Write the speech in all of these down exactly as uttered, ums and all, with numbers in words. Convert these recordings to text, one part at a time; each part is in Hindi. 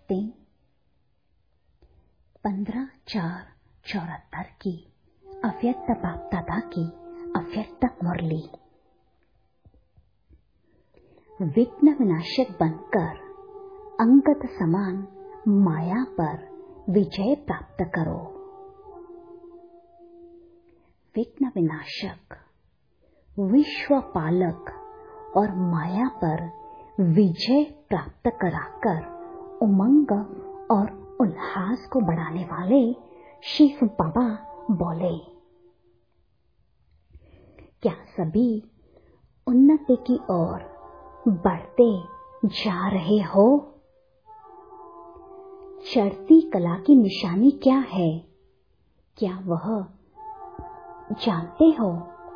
दिन पंद्रह चार चौहत्तर की अव्यक्त बाप दादा की अव्यक्त मुरली। विघ्न विनाशक बनकर अंगद समान माया पर विजय प्राप्त करो। विघ्न विनाशक, विश्व पालक और माया पर विजय प्राप्त कराकर उमंग और उल्लास को बढ़ाने वाले शिव बाबा बोले, क्या सभी उन्नति की ओर बढ़ते जा रहे हो? चढ़ती कला की निशानी क्या है, क्या वह जानते हो?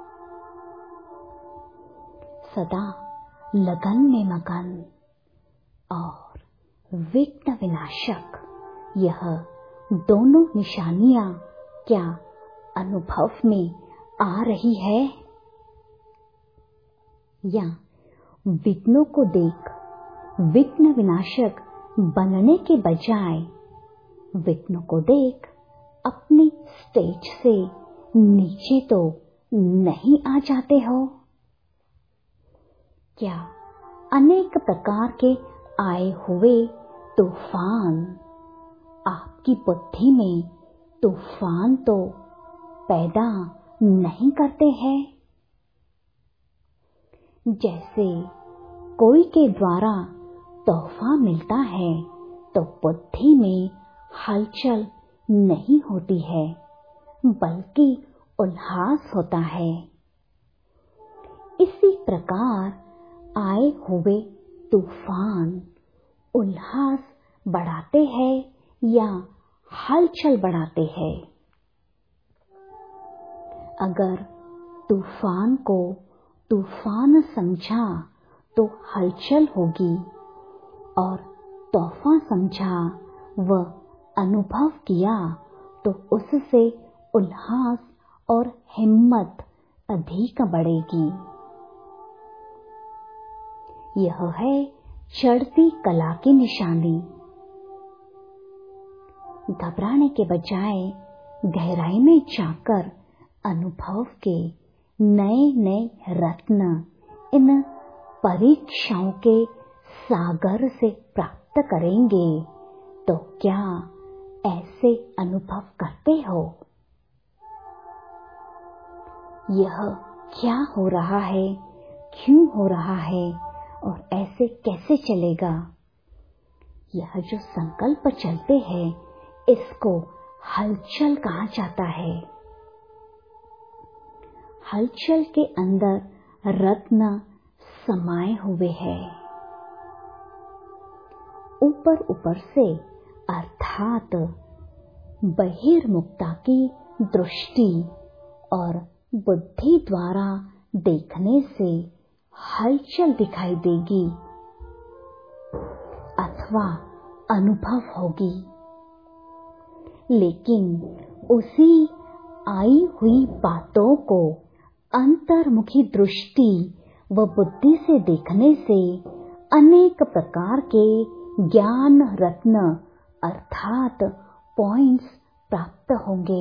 सदा लगन में मगन और विघ्न विनाशक, यह दोनों निशानियां क्या अनुभव में आ रही है? या विघ्नों को देख विघ्न विनाशक बनने के बजाय विघ्नों को देख अपनी स्टेज से नीचे तो नहीं आ जाते हो? क्या अनेक प्रकार के आए हुए तूफान आपकी बुद्धि में तूफान तो पैदा नहीं करते हैं? जैसे कोई के द्वारा तोहफा मिलता है तो बुद्धि में हलचल नहीं होती है, बल्कि उल्लास होता है। इसी प्रकार आए हुए तूफान उल्लास बढ़ाते हैं या हलचल बढ़ाते हैं? अगर तूफान को तूफान समझा तो हलचल होगी, और तोहफा समझा व अनुभव किया तो उससे उल्लास और हिम्मत अधिक बढ़ेगी। यह है चढ़ती कला की निशानी। घबराने के बजाय गहराई में जाकर अनुभव के नए नए रत्न इन परीक्षाओं के सागर से प्राप्त करेंगे, तो क्या ऐसे अनुभव करते हो? यह क्या हो रहा है, क्यों हो रहा है और ऐसे कैसे चलेगा? यह जो संकल्प चलते हैं इसको हलचल कहा जाता है। हलचल के अंदर रत्न समाये हुए हैं। ऊपर ऊपर से अर्थात बहिर्मुखता की दृष्टि और बुद्धि द्वारा देखने से हलचल दिखाई देगी अथवा अनुभव होगी, लेकिन उसी आई हुई बातों को अंतर्मुखी दृष्टि व बुद्धि से देखने से अनेक प्रकार के ज्ञान रत्न अर्थात पॉइंट्स प्राप्त होंगे।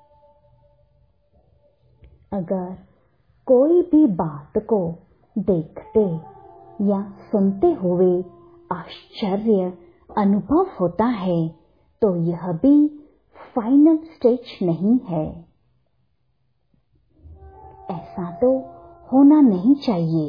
अगर कोई भी बात को देखते या सुनते हुए आश्चर्य अनुभव होता है तो यह भी फाइनल स्टेज नहीं है। ऐसा तो होना नहीं चाहिए।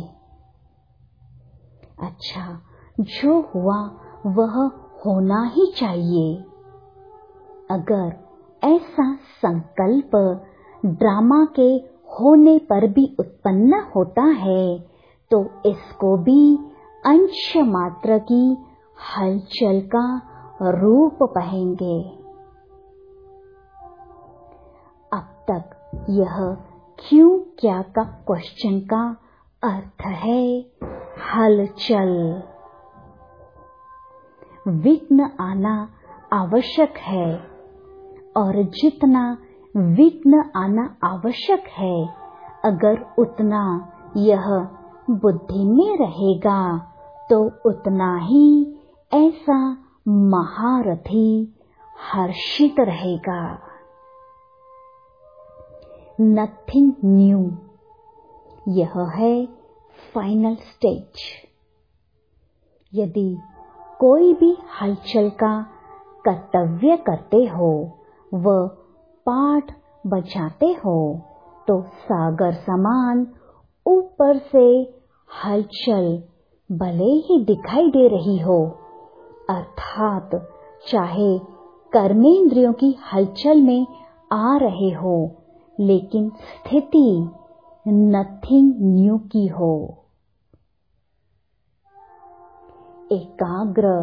अच्छा, जो हुआ वह होना ही चाहिए। अगर ऐसा संकल्प ड्रामा के होने पर भी उत्पन्न होता है तो इसको भी अंश मात्र की हलचल का रूप पाएंगे। अब तक यह क्यों क्या का क्वेश्चन का अर्थ है हलचल। विघ्न आना आवश्यक है, और जितना विघ्न आना आवश्यक है अगर उतना यह बुद्धि में रहेगा तो उतना ही ऐसा महारथी हर्षित रहेगा। नथिंग न्यू, यह है फाइनल स्टेज। यदि कोई भी हलचल का कर्तव्य करते हो, व पाठ बजाते हो, तो सागर समान ऊपर से हलचल भले ही दिखाई दे रही हो, अर्थात चाहे कर्मेंद्रियों की हलचल में आ रहे हो, लेकिन स्थिति नथिंग न्यू की हो। एकाग्र,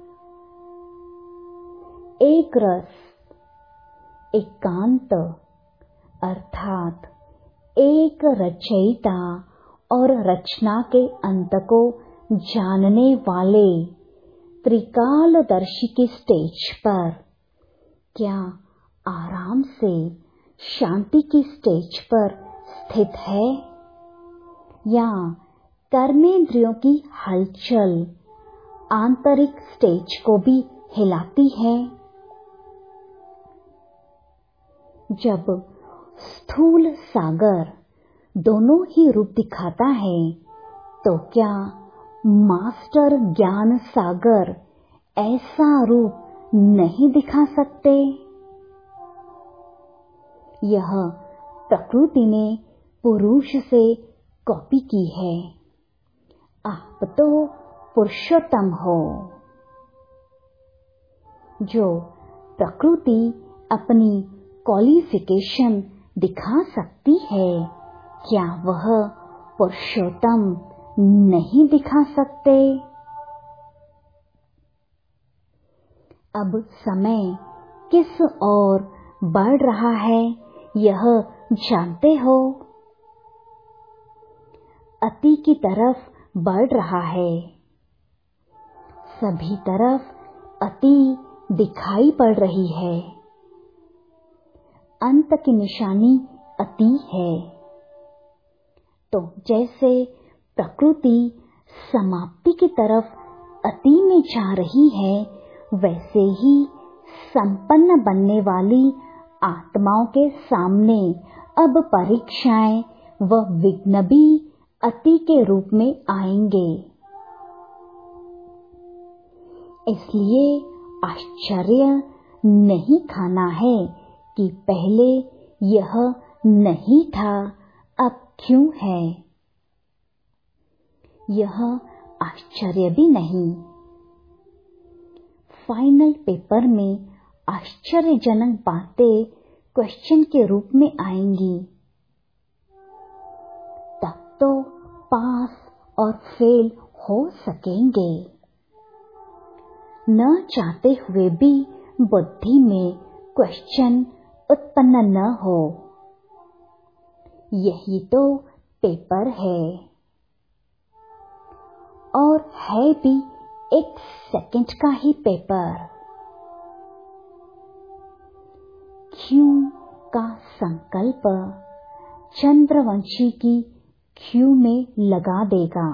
एक रस, एकांत, अर्थात एक रचयिता और रचना के अंत को जानने वाले त्रिकालदर्शी की स्टेज पर, क्या आराम से शांति की स्टेज पर स्थित है, या कर्मेंद्रियों की हलचल आंतरिक स्टेज को भी हिलाती है? जब स्थूल सागर दोनों ही रूप दिखाता है, तो क्या मास्टर ज्ञान सागर ऐसा रूप नहीं दिखा सकते? यह प्रकृति ने पुरुष से कॉपी की है। आप तो पुरुषोत्तम हो। जो प्रकृति अपनी क्वालिफिकेशन दिखा सकती है, क्या वह पुरुषोत्तम नहीं दिखा सकते? अब समय किस ओर बढ़ रहा है, यह जानते हो? अति की तरफ बढ़ रहा है। सभी तरफ अति दिखाई पड़ रही है। अंत की निशानी अति है। तो जैसे प्रकृति समाप्ति की तरफ अति में जा रही है, वैसे ही संपन्न बनने वाली आत्माओं के सामने अब परीक्षाएं व विघ्न भी अति के रूप में आएंगे। इसलिए आश्चर्य नहीं खाना है कि पहले यह नहीं था, अब क्यों है। यह आश्चर्य भी नहीं। फाइनल पेपर में आश्चर्यजनक बातें क्वेश्चन के रूप में आएंगी। तब तो पास और फेल हो सकेंगे। न चाहते हुए भी बुद्धि में क्वेश्चन उत्पन्न न हो। यही तो पेपर है, और है भी एक सेकंड का ही पेपर। क्यों का संकल्प चंद्रवंशी की क्यों में लगा देगा।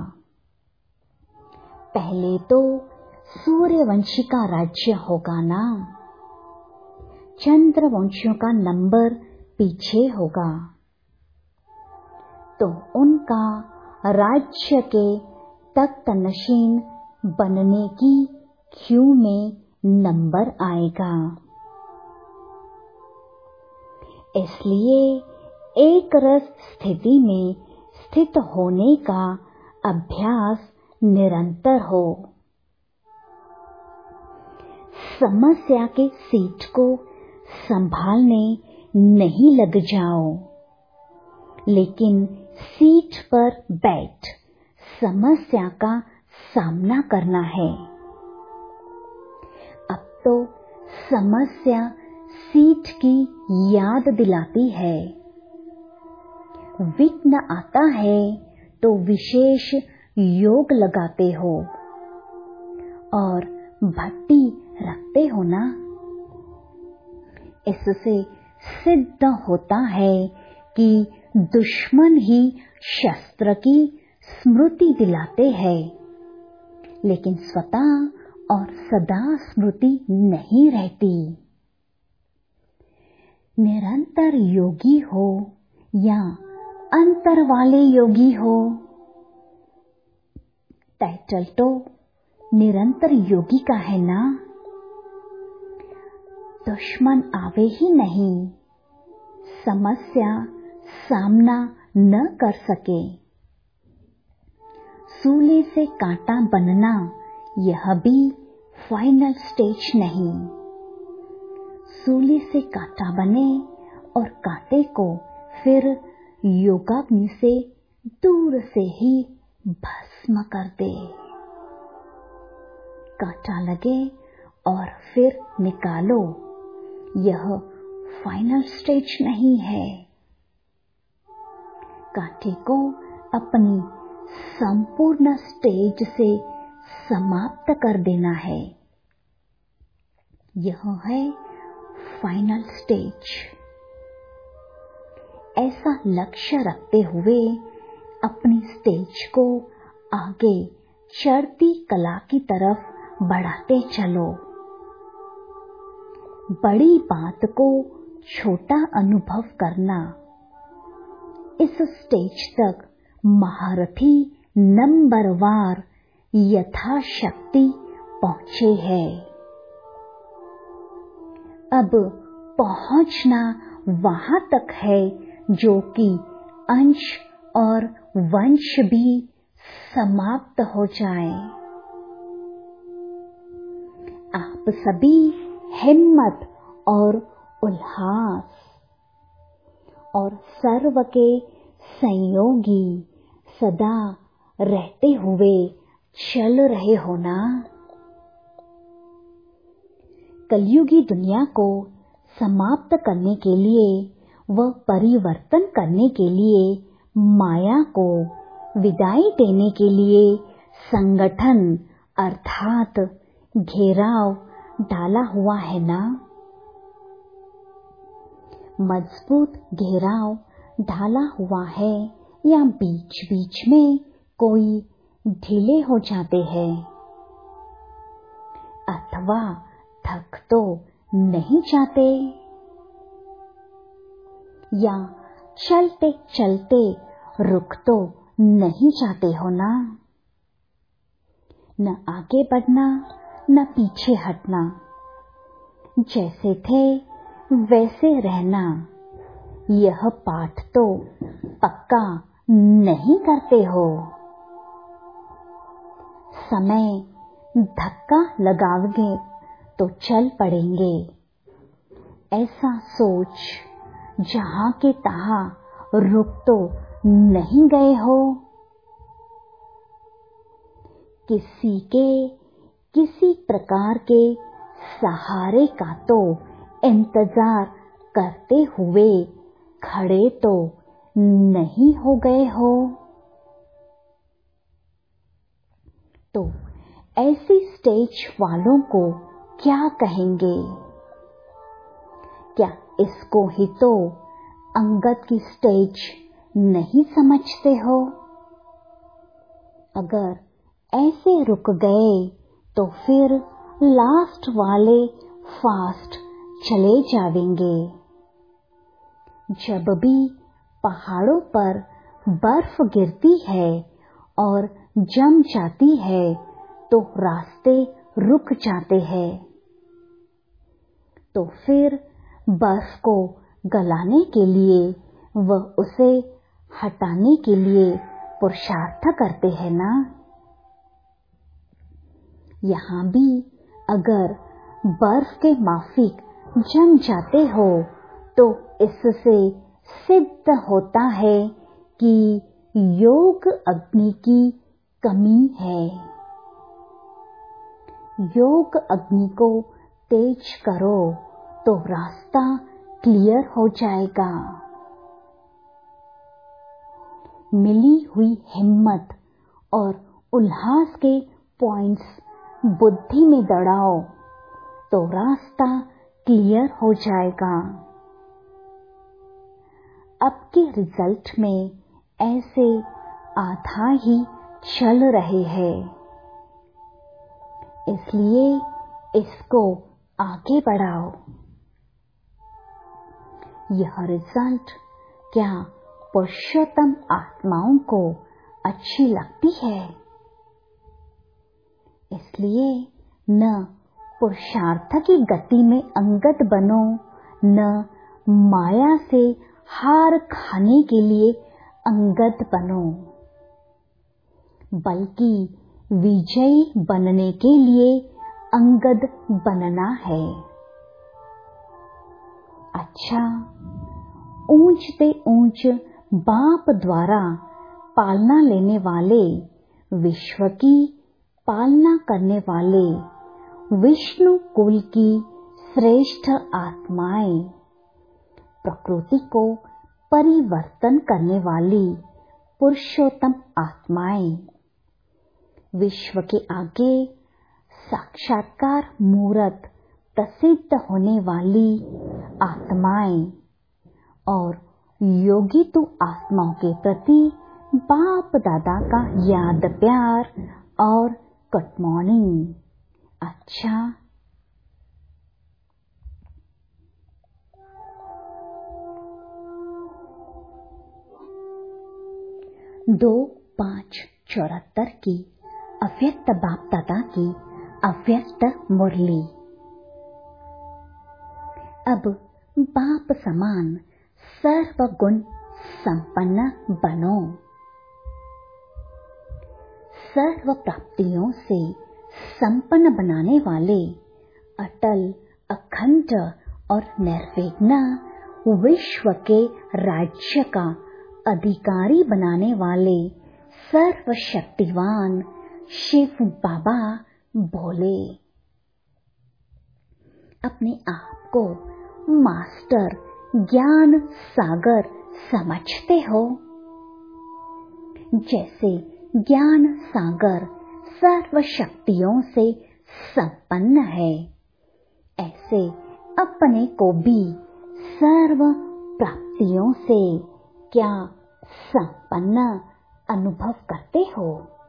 पहले तो सूर्यवंशी का राज्य होगा ना, चंद्रवंशियों का नंबर पीछे होगा, तो उनका राज्य के तख्त नशीन बनने की क्यू में नंबर आएगा। इसलिए एक रस स्थिति में स्थित होने का अभ्यास निरंतर हो। समस्या के सीट को संभालने नहीं लग जाओ, लेकिन सीट पर बैठ समस्या का सामना करना है। अब तो समस्या सीट की याद दिलाती है। विघ्न आता है तो विशेष योग लगाते हो और भट्टी रखते हो ना। इससे सिद्ध होता है कि दुश्मन ही शस्त्र की स्मृति दिलाते हैं, लेकिन स्वतः और सदा स्मृति नहीं रहती। निरंतर योगी हो या अंतर वाले योगी हो, टाइटल तो निरंतर योगी का है ना। दुश्मन आवे ही नहीं, समस्या सामना न कर सके। सूले से कांटा बनना यह भी फाइनल स्टेज नहीं। सूली से कांटा बने और कांटे को फिर योगाग्नि से दूर से ही भस्म कर दे। कांटा लगे और फिर निकालो, यह फाइनल स्टेज नहीं है। कांटे को अपनी संपूर्ण स्टेज से समाप्त कर देना है। यह है फाइनल स्टेज। ऐसा लक्ष्य रखते हुए अपनी स्टेज को आगे चढ़ती कला की तरफ बढ़ाते चलो। बड़ी बात को छोटा अनुभव करना, इस स्टेज तक महारथी नंबरवार यथाशक्ति पहुंचे हैं। अब पहुंचना वहां तक है जो कि अंश और वंश भी समाप्त हो जाए। आप सभी हिम्मत और उल्लास और सर्व के संयोगी सदा रहते हुए चल रहे हो ना। कलयुगी दुनिया को समाप्त करने के लिए व परिवर्तन करने के लिए माया को विदाई देने के लिए संगठन अर्थात घेराव डाला हुआ है ना। मजबूत घेराव ढाला हुआ है या बीच बीच में कोई ढीले हो जाते हैं, अथवा थक तो नहीं जाते, या चलते चलते रुक तो नहीं जाते हो ना। न आगे बढ़ना न पीछे हटना, जैसे थे वैसे रहना, यह पाठ तो पक्का नहीं करते हो। समय धक्का लगाओगे तो चल पड़ेंगे, ऐसा सोच जहां के तहां रुक तो नहीं गए हो। किसी के किसी प्रकार के सहारे का तो इंतजार करते हुए खड़े तो नहीं हो गए हो। तो ऐसी स्टेज वालों को क्या कहेंगे? क्या इसको ही तो अंगत की स्टेज नहीं समझते हो? अगर ऐसे रुक गए तो फिर लास्ट वाले फास्ट चले जाएंगे। जब भी पहाड़ों पर बर्फ गिरती है और जम जाती है तो रास्ते रुक जाते हैं, तो फिर बर्फ को गलाने के लिए व उसे हटाने के लिए पुरुषार्थ करते हैं ना। यहाँ भी अगर बर्फ के माफिक जम जाते हो तो इससे सिद्ध होता है कि योग अग्नि की कमी है। योग अग्नि को तेज करो तो रास्ता क्लियर हो जाएगा। मिली हुई हिम्मत और उल्लास के पॉइंट्स बुद्धि में दौड़ाओ तो रास्ता क्लियर हो जाएगा। अब के रिजल्ट में ऐसे आधा ही चल रहे हैं। इसलिए इसको आगे बढ़ाओ। यह रिजल्ट क्या पुरुषोत्तम आत्माओं को अच्छी लगती है? इसलिए न पुरुषार्थ की गति में अंगत बनो, न माया से हार खाने के लिए अंगत बनो, बल्कि विजयी बनने के लिए अंगद बनना है। अच्छा, ऊंच से ऊंच बाप द्वारा पालना लेने वाले, विश्व की पालना करने वाले विष्णु कुल की श्रेष्ठ आत्माएं, प्रकृति को परिवर्तन करने वाली पुरुषोत्तम आत्माएं, विश्व के आगे साक्षात्कार मूर्त प्रसिद्ध होने वाली आत्माएं और योगी तो आत्माओं के प्रति बाप दादा का याद प्यार और गुड मॉर्निंग। अच्छा, दो पाँच चौहत्तर की अव्यक्त बाप दादा की अव्यक्त मुरली। अब बाप समान सर्व गुण संपन्न बनो। सर्व प्राप्तियों से संपन्न बनाने वाले अटल, अखंड और निर्विघ्न विश्व के राज्य का अधिकारी बनाने वाले सर्वशक्तिवान शिव बाबा बोले। अपने आप को मास्टर ज्ञान सागर समझते हो? जैसे ज्ञान सागर सर्व शक्तियों से संपन्न है, ऐसे अपने को भी सर्व प्राप्तियों से क्या संपन्न अनुभव करते हो?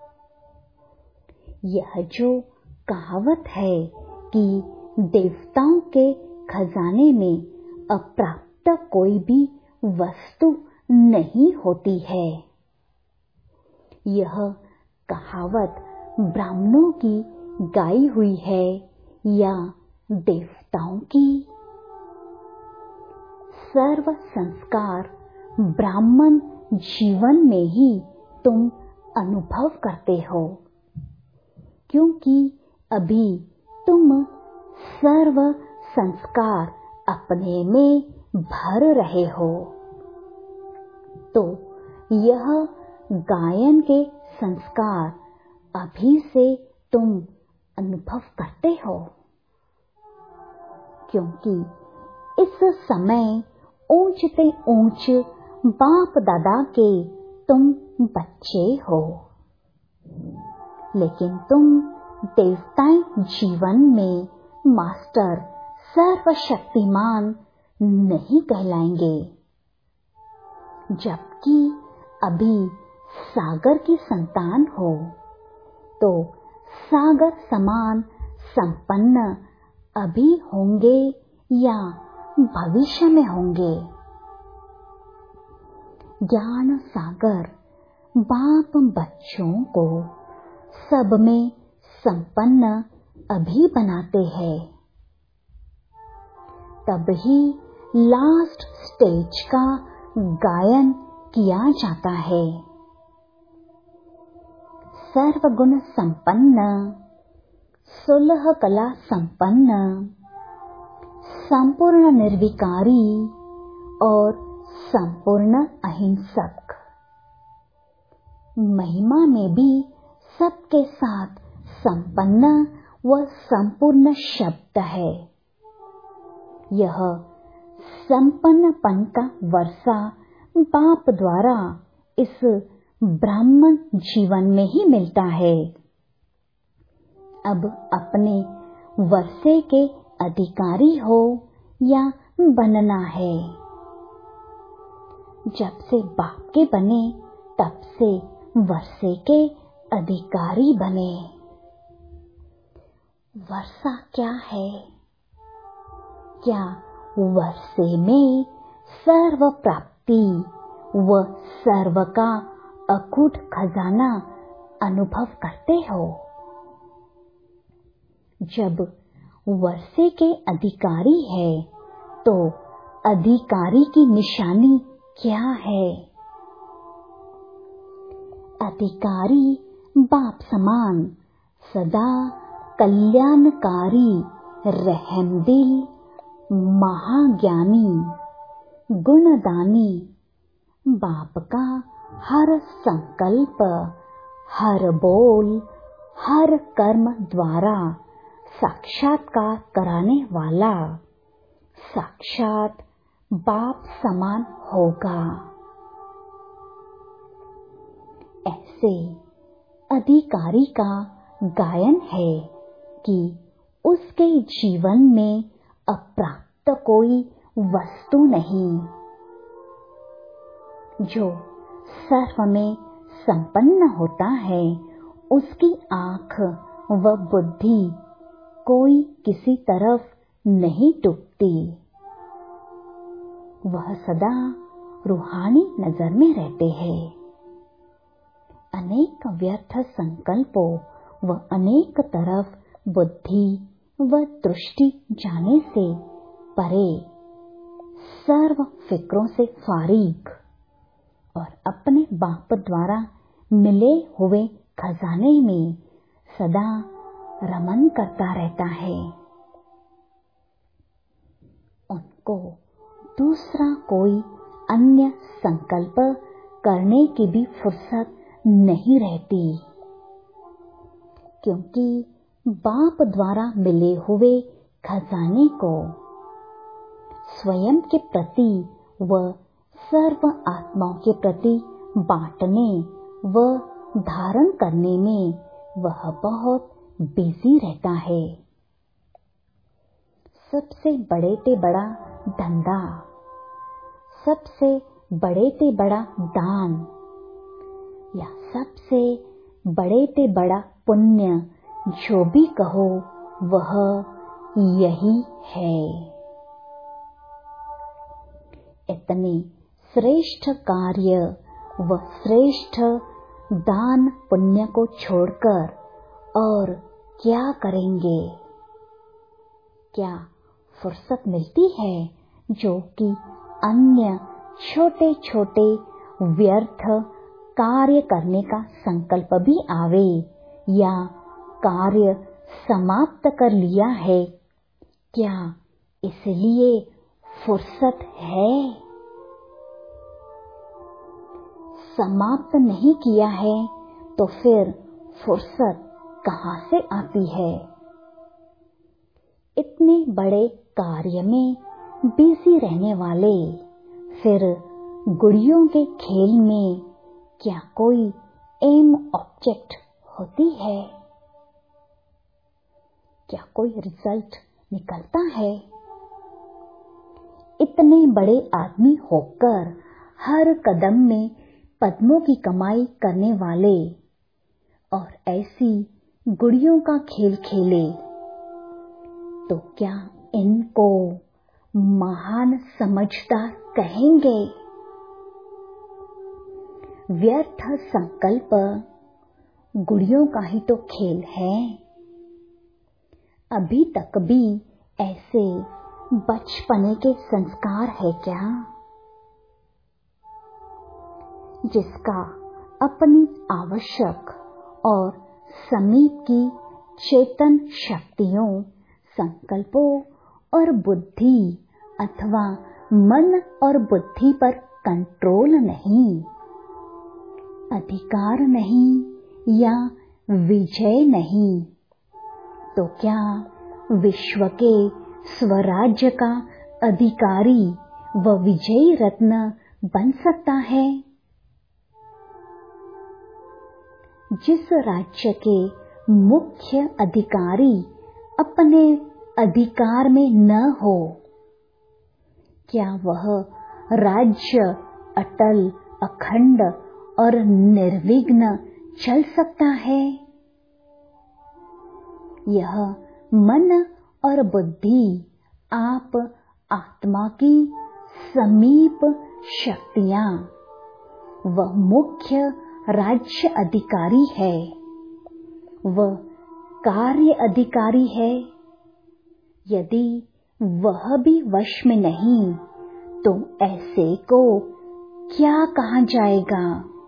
यह जो कहावत है कि देवताओं के खजाने में अप्राप्त कोई भी वस्तु नहीं होती है, यह कहावत ब्राह्मणों की गाई हुई है या देवताओं की? सर्व संस्कार ब्राह्मण जीवन में ही तुम अनुभव करते हो, क्योंकि अभी तुम सर्व संस्कार अपने में भर रहे हो। तो यह गायन के संस्कार अभी से तुम अनुभव करते हो, क्योंकि इस समय ऊंच से ऊंच बाप दादा के तुम बच्चे हो, लेकिन तुम देवताएं जीवन में मास्टर सर्वशक्तिमान नहीं कहलाएंगे, जबकि अभी सागर की संतान हो तो सागर समान संपन्न अभी होंगे या भविष्य में होंगे। ज्ञान सागर बाप बच्चों को सब में संपन्न अभी बनाते हैं, तभी लास्ट स्टेज का गायन किया जाता है। सर्वगुण संपन्न, सुलह कला संपन्न, संपूर्ण निर्विकारी और संपूर्ण अहिंसक, महिमा में भी सबके साथ संपन्न व संपूर्ण शब्द है। यह संपन्नपन का वर्षा बाप द्वारा इस ब्राह्मण जीवन में ही मिलता है। अब अपने वर्षे के अधिकारी हो या बनना है। जब से बाप के बने तब से वर्षे के अधिकारी बने। वर्षा क्या है? क्या वर्षे में सर्व प्राप्ति व सर्व का अकूट खजाना अनुभव करते हो? जब वर्षे के अधिकारी है तो अधिकारी की निशानी क्या है? अधिकारी बाप समान सदा कल्याणकारी रहमदिल महाज्ञानी गुणदानी बाप का हर संकल्प हर बोल हर कर्म द्वारा साक्षात्कार कराने वाला साक्षात बाप समान होगा। ऐसे अधिकारी का गायन है कि उसके जीवन में अप्राप्त कोई वस्तु नहीं। जो सर्व में संपन्न होता है उसकी आँख व बुद्धि कोई किसी तरफ नहीं टूटती। वह सदा रूहानी नजर में रहते हैं। अनेक व्यर्थ संकल्पों व अनेक तरफ बुद्धि व दृष्टि जाने से परे सर्व फिक्रों से फारिग और अपने बाप द्वारा मिले हुए खजाने में सदा रमन करता रहता है। उनको दूसरा कोई अन्य संकल्प करने की भी फुर्सत नहीं रहती, क्योंकि बाप द्वारा मिले हुए खजाने को स्वयं के प्रति व सर्व आत्माओं के प्रति बांटने व धारण करने में वह बहुत बिजी रहता है। सबसे बड़े ते बड़ा धंधा, सबसे बड़े ते बड़ा दान या सबसे बड़े ते बड़ा पुण्य जो भी कहो वह यही है। इतने श्रेष्ठ कार्य व श्रेष्ठ दान पुण्य को छोड़कर और क्या करेंगे? क्या फुर्सत मिलती है जो कि अन्य छोटे छोटे व्यर्थ कार्य करने का संकल्प भी आवे या कार्य समाप्त कर लिया है? क्या इसलिए फुर्सत है? समाप्त नहीं किया है तो फिर फुर्सत कहाँ से आती है? इतने बड़े कार्य में बिजी रहने वाले फिर गुड़ियों के खेल में क्या कोई एम ऑब्जेक्ट होती है? क्या कोई रिजल्ट निकलता है? इतने बड़े आदमी होकर हर कदम में पद्मों की कमाई करने वाले और ऐसी गुड़ियों का खेल खेले तो क्या इनको महान समझदार कहेंगे? व्यर्थ संकल्प गुड़ियों का ही तो खेल है। अभी तक भी ऐसे बचपने के संस्कार है क्या? जिसका अपनी आवश्यक और समीप की चेतन शक्तियों, संकल्पों और बुद्धि अथवा मन और बुद्धि पर कंट्रोल नहीं, अधिकार नहीं या विजय नहीं, तो क्या विश्व के स्वराज्य का अधिकारी व विजयी रत्न बन सकता है? जिस राज्य के मुख्य अधिकारी अपने अधिकार में न हो, क्या वह राज्य अटल, अखंड और निर्विघ्न चल सकता है? यह मन और बुद्धि आप आत्मा की समीप शक्तियां, वह मुख्य राज्य अधिकारी है, वह कार्य अधिकारी है। यदि वह भी वश में नहीं तो ऐसे को क्या कहा जाएगा?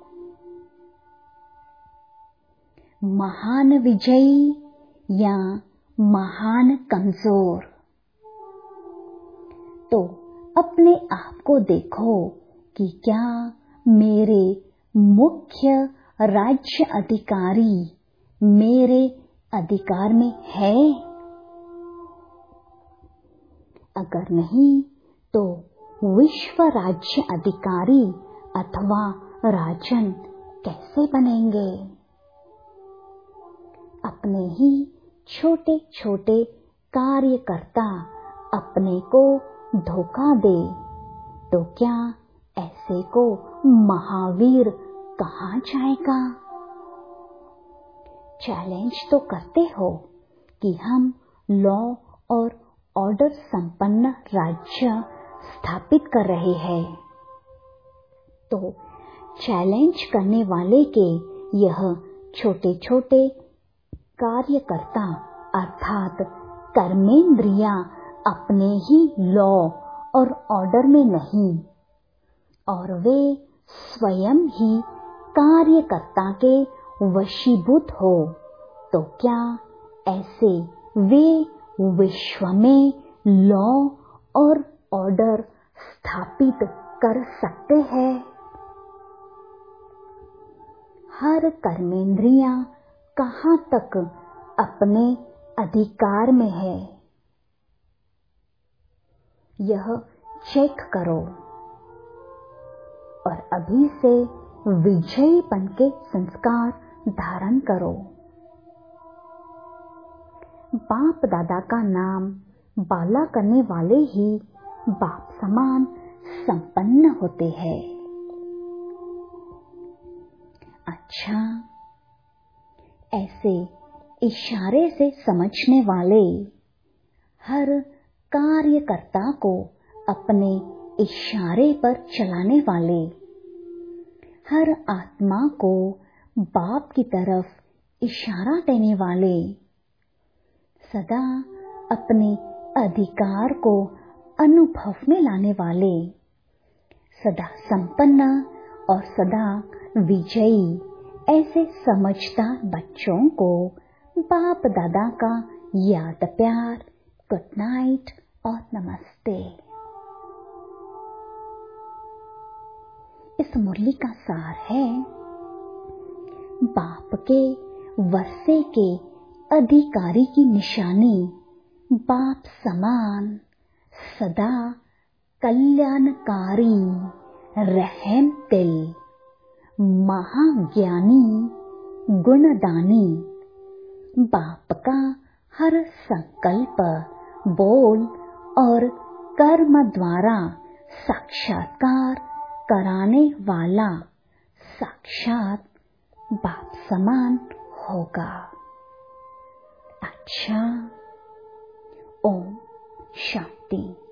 महान विजयी या महान कमजोर? तो अपने आप को देखो कि क्या मेरे मुख्य राज्य अधिकारी मेरे अधिकार में है? अगर नहीं तो विश्व राज्य अधिकारी अथवा राजन कैसे बनेंगे? अपने ही छोटे छोटे कार्यकर्ता अपने को धोखा दे तो क्या ऐसे को महावीर कहा जाएगा? चैलेंज तो करते हो कि हम लॉ और ऑर्डर संपन्न राज्य स्थापित कर रहे हैं, तो चैलेंज करने वाले के यह छोटे छोटे कार्यकर्ता अर्थात कर्मेंद्रियां अपने ही लॉ और ऑर्डर में नहीं और वे स्वयं ही कार्यकर्ता के वशीभूत हो, तो क्या ऐसे वे विश्व में लॉ और ऑर्डर स्थापित कर सकते हैं? हर कर्मेंद्रियां कहाँ तक अपने अधिकार में है, यह चेक करो और अभी से विजयीपन के संस्कार धारण करो। बाप दादा का नाम बाला करने वाले ही बाप समान संपन्न होते हैं। अच्छा, ऐसे इशारे से समझने वाले हर कार्यकर्ता को अपने इशारे पर चलाने वाले, हर आत्मा को बाप की तरफ इशारा देने वाले, सदा अपने अधिकार को अनुभव में लाने वाले, सदा संपन्न और सदा विजयी ऐसे समझदार बच्चों को बाप दादा का याद प्यार, गुड नाइट और नमस्ते। इस मुरली का सार है, बाप के वर्षे के अधिकारी की निशानी बाप समान सदा कल्याणकारी रहम दिल महाज्ञानी गुणदानी। बाप का हर संकल्प, बोल और कर्म द्वारा साक्षात्कार कराने वाला साक्षात बाप समान होगा। अच्छा, ओम शांति।